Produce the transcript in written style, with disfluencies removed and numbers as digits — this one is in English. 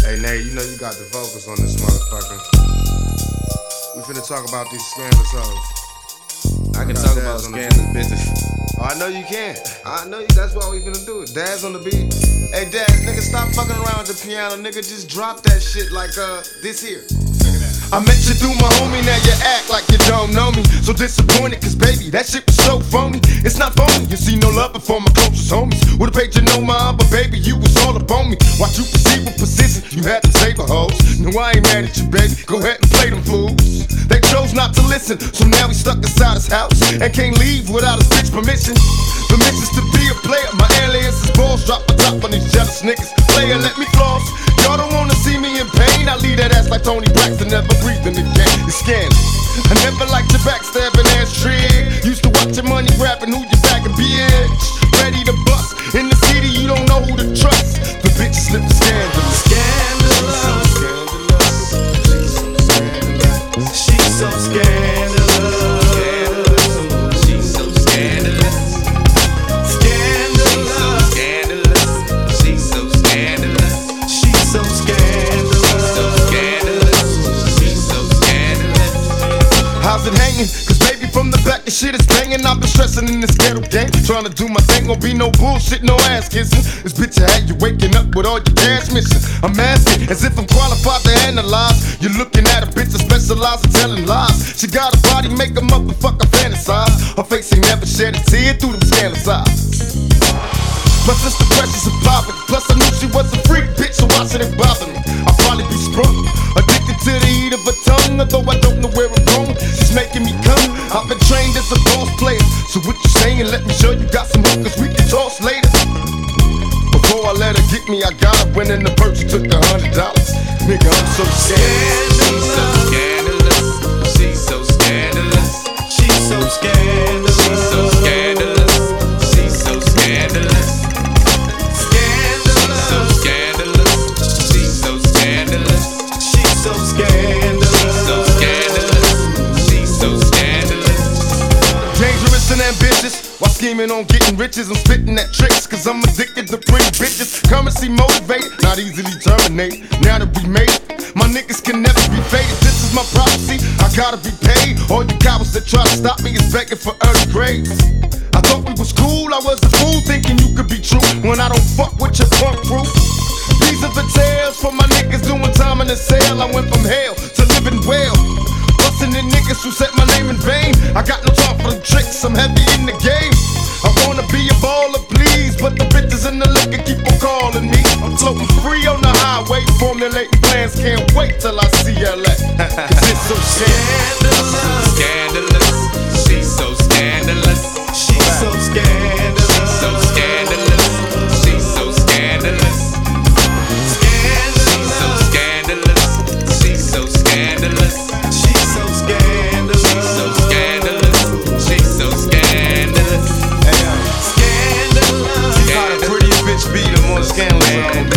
Hey, Nate, you know you got the vocals on this motherfucker. We finna talk about these scandalous hoes. I can talk about scandalous business. Oh, I know you can. I know you. That's why we finna do it. Dad's on the beat. Hey, Dad, nigga, stop fucking around with the piano. Nigga, just drop that shit like this here. I met you through my homie, now you act like you don't know me. So disappointed, cause baby, that shit was so phony. It's not phony, you see no love before my closest homies. Would've paid you no mind, but baby, you was all up on me. Watch you proceed with persistence, you had to save a hoes. No, I ain't mad at you, baby, go ahead and play them fools. They chose not to listen, so now we stuck inside his house and can't leave without his bitch permission. Permissions to be a player, my alias is balls. Drop the top on these jealous niggas. Player, let me floss. Y'all don't wanna see me in pain. I leave that ass like Tony Braxton, never breathing again. It's scandalous. I never liked your backstabbing ass trick. Used to watch your money grabbing who you bagging, bitch. Ready to bust. In the city, you don't know who to trust. The bitch slipping scandalous. Scandalous. She's so scandalous. She's so scandalous. She's so scandalous. She's so scandalous. How's it hanging? Cause baby from the back the shit is banging. I've been stressing in this ghetto game, trying to do my thing. Won't be no bullshit, no ass kissing. This bitch had you waking up with all your cash missing. I'm asking as if I'm qualified to analyze. You're looking at a bitch that specializes in telling lies. She got a body, make a motherfucker fantasize. Her face ain't never shed a tear through them scandalous eyes. Plus it's the pressures of poverty. Plus I knew she was a freak bitch, so why should it bother me? I'll probably be sprung, addicted to the heat of her tongue. Although I don't know where I'm going, she's making me come. I've been trained as a boss player, so what you saying? Let me show you got some hookers we can toss later. Before I let her get me, I got her winning the purse, took $100. Nigga, I'm so scandalous. She's so scandalous. She's so scandalous. She's so scandalous. She's so scandalous. She's so scandalous. She's so scandalous. She's so scandalous. She's so scandalous. Dangerous and ambitious, while scheming on getting riches. I'm spitting at tricks, cause I'm addicted to pretty bitches. Currency motivated, not easily terminated. Now that we made it, my niggas can never be faded. This is my prophecy, I gotta be paid. All you cowards that try to stop me is begging for early grades. I thought we was cool, I was a fool thinking you could be true when I don't fuck with your punk crew. These are the tales for my niggas doing time in the cell. I went from hell to living well, busting the niggas who said my name in vain. I got no time for the tricks, I'm heavy in the game. I wanna be a baller, please, but the bitches in the liquor keep on calling me. I'm floating free on the highway, formulating plans, can't wait till I see LA. Cause it's so scandalous. Scandalous. She's so scandalous. She's so scandalous. She's so scandalous. She's so scandalous. She's so scandalous. She's so scandalous. She's so scandalous. She's so scandalous. She's so scandalous. Hey, scandalous. You got a pretty bitch be the more scandalous.